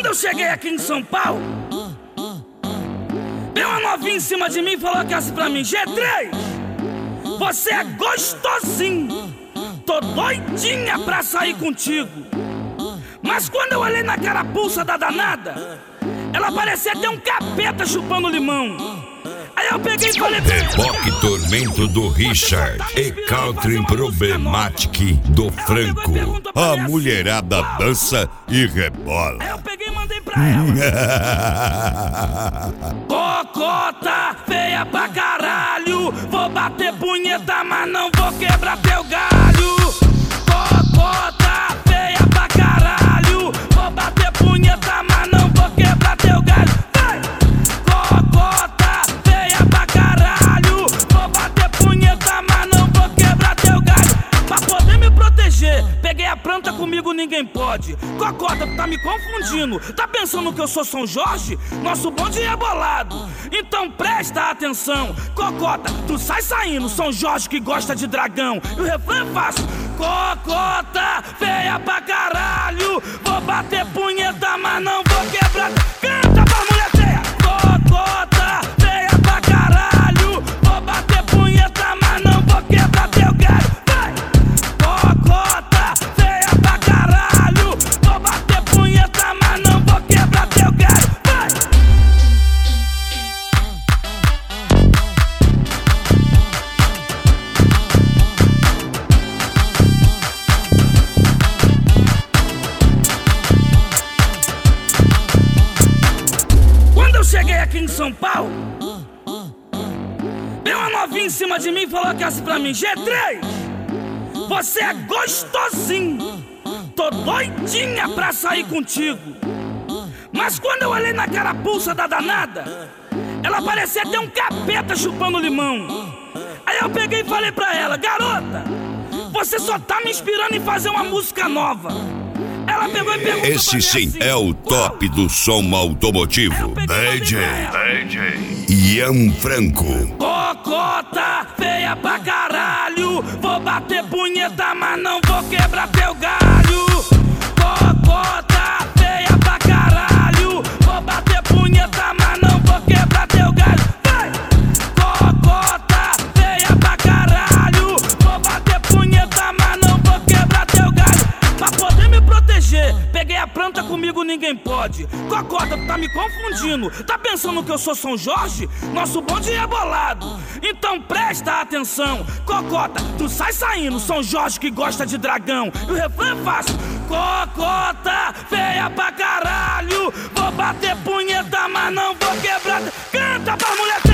eu cheguei aqui em São Paulo, veio uma novinha em cima de mim e falou que assim pra mim: G3, você é gostosinho, tô doidinha pra sair contigo. Mas quando eu olhei na carapuça da danada, ela parecia até um capeta chupando limão. Aí eu peguei e falei pra ela: Reboque Tormento do Richard e Country Problematic do Franco. A mulherada dança e rebola. Aí eu peguei e mandei pra ela: Cocota feia pra caralho, vou bater punheta, mas não vou quebrar teu galho. Cocota feia pra caralho, vou bater punheta, mas não vou quebrar teu galho. Vai! Cocota feia pra caralho, vou bater punheta, mas não vou quebrar teu galho. Pra poder me proteger, peguei a planta, comigo ninguém pode. Cocota, tu tá me confundindo, tá pensando que eu sou São Jorge? Nosso bonde é bolado, então presta atenção. Cocota, tu sai saindo, São Jorge que gosta de dragão. E o refrão é fácil: Cocota feia pra caralho, vou bater punheta, mas não vou quebrar. Canta pra mulher feia! Cocota feia pra caralho, vou bater punheta, mas não vou quebrar teu galho. Vai! Cocota feia pra caralho, vou bater punheta, mas não vou quebrar teu galho. Vai! Quando eu cheguei aqui em São Paulo, veio uma novinha em cima de mim e falou que assim pra mim: G3, você é gostosinho, tô doidinha pra sair contigo. Mas quando eu olhei na carapuça da danada, ela parecia até um capeta chupando limão. Aí eu peguei e falei pra ela: garota, você só tá me inspirando em fazer uma música nova. Ela pegou e perguntou: Esse sim é o top do som automotivo. DJ Ian Franco. Cocota feia pra caralho, vou bater punheta, mas não vou quebrar teu galho. Cocota feia pra caralho, vou bater punheta, mas não vou quebrar teu galho. Vai! Cocota feia pra caralho, vou bater punheta, mas não vou quebrar teu galho. Pra poder me proteger, peguei a planta, comigo ninguém pode. Cocota, tu tá me confundindo, tá pensando que eu sou São Jorge? Nosso bonde é bolado, então presta atenção. Cocota, tu sai saindo, São Jorge que gosta de dragão. E o refrão é fácil: Cocota feia pra caralho, vou bater punheta, mas não vou quebrar. Canta pra mulher.